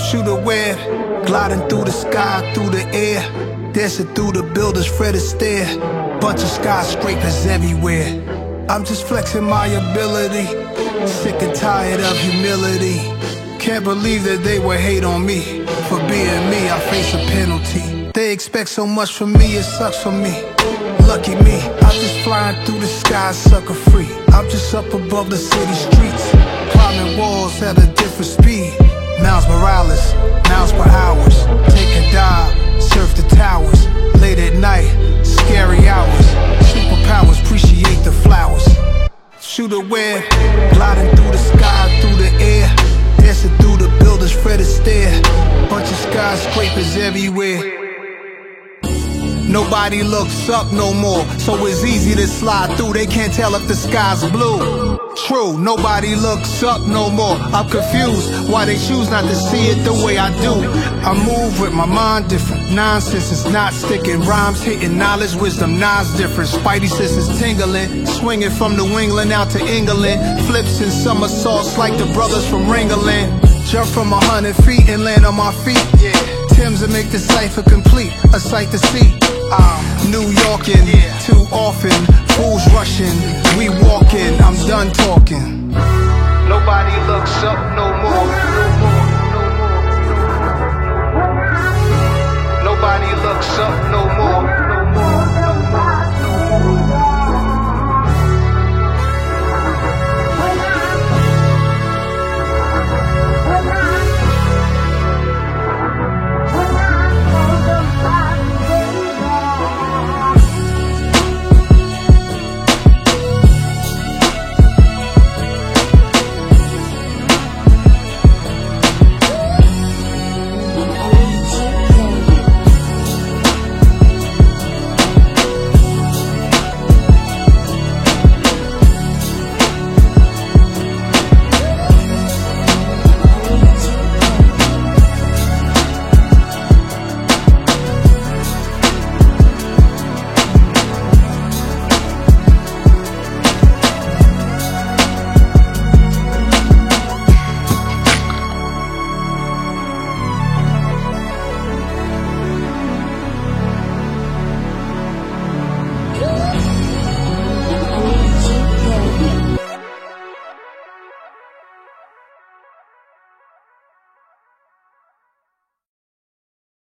Shoot a web, gliding through the sky, through the air, dancing through the buildings, Fred Astaire. Bunch of skyscrapers everywhere. I'm just flexing my ability, sick and tired of humility. Can't believe that they would hate on me. For being me, I face a penalty. They expect so much from me, it sucks for me. Lucky me, I'm just flying through the sky, sucker free. I'm just up above the city streets, climbing walls at a different speed. Miles Morales, miles per hours. Take a dive, surf the towers. Late at night, scary hours. Superpowers, appreciate the flowers. Shoot a web, gliding through the sky, through the air, dancing through the buildings, Fred Astaire. Bunch of skyscrapers everywhere. Nobody looks up no more, so it's easy to slide through. They can't tell if the sky's blue. True, nobody looks up no more. I'm confused why they choose not to see it the way I do. I move with my mind different. Nonsense is not sticking. Rhymes hitting, knowledge, wisdom, nines different. Spidey senses tingling, swinging from New England out to England. Flips and somersaults like the brothers from Ringling. Jump from 100 feet and land on my feet. Timbs that make the cipher complete, a sight to see. New Yorkin', too often, fools rushing, we walking, I'm done talking. Nobody looks up no more. Nobody looks up